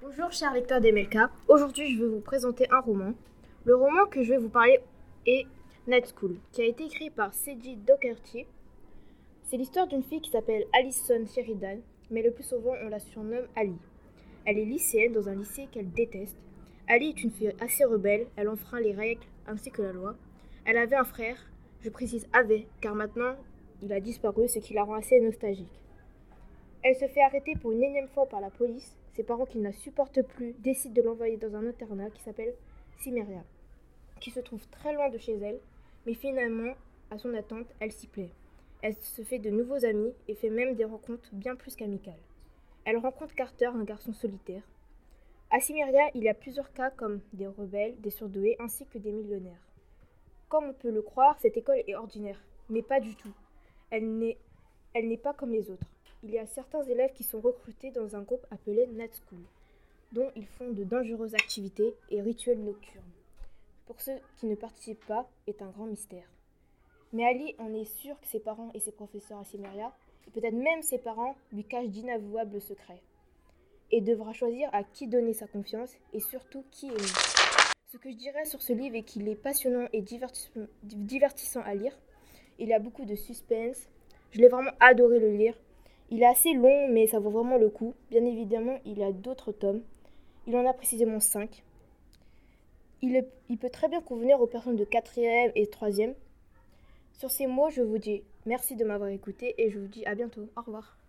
Bonjour chers lecteurs d'MLK, aujourd'hui je vais vous présenter un roman. Le roman que je vais vous parler est Night School, qui a été écrit par C.J. Dougherty. C'est l'histoire d'une fille qui s'appelle Allison Sheridan, mais le plus souvent on la surnomme Ali. Elle est lycéenne dans un lycée qu'elle déteste. Ali est une fille assez rebelle, elle enfreint les règles ainsi que la loi. Elle avait un frère, je précise avait, car maintenant il a disparu, ce qui la rend assez nostalgique. Elle se fait arrêter pour une énième fois par la police. Ses parents, qui ne la supportent plus, décident de l'envoyer dans un internat qui s'appelle Cimmeria, qui se trouve très loin de chez elle, mais finalement, à son attente, elle s'y plaît. Elle se fait de nouveaux amis et fait même des rencontres bien plus qu'amicales. Elle rencontre Carter, un garçon solitaire. À Cimmeria, il y a plusieurs cas comme des rebelles, des surdoués ainsi que des millionnaires. Comme on peut le croire, cette école est ordinaire, mais pas du tout. Elle n'est pas comme les autres. Il y a certains élèves qui sont recrutés dans un groupe appelé Night School, dont ils font de dangereuses activités et rituels nocturnes. Pour ceux qui ne participent pas, est un grand mystère. Mais Ali en est sûr que ses parents et ses professeurs à Cimmeria, et peut-être même ses parents, lui cachent d'inavouables secrets, et devra choisir à qui donner sa confiance et surtout qui aimer. Ce que je dirais sur ce livre est qu'il est passionnant et divertissant à lire. Il y a beaucoup de suspense. Je l'ai vraiment adoré le lire. Il est assez long, mais ça vaut vraiment le coup. Bien évidemment, il y a d'autres tomes. Il en a précisément 5. Il peut très bien convenir aux personnes de 4e et 3e. Sur ces mots, je vous dis merci de m'avoir écouté et je vous dis à bientôt. Au revoir.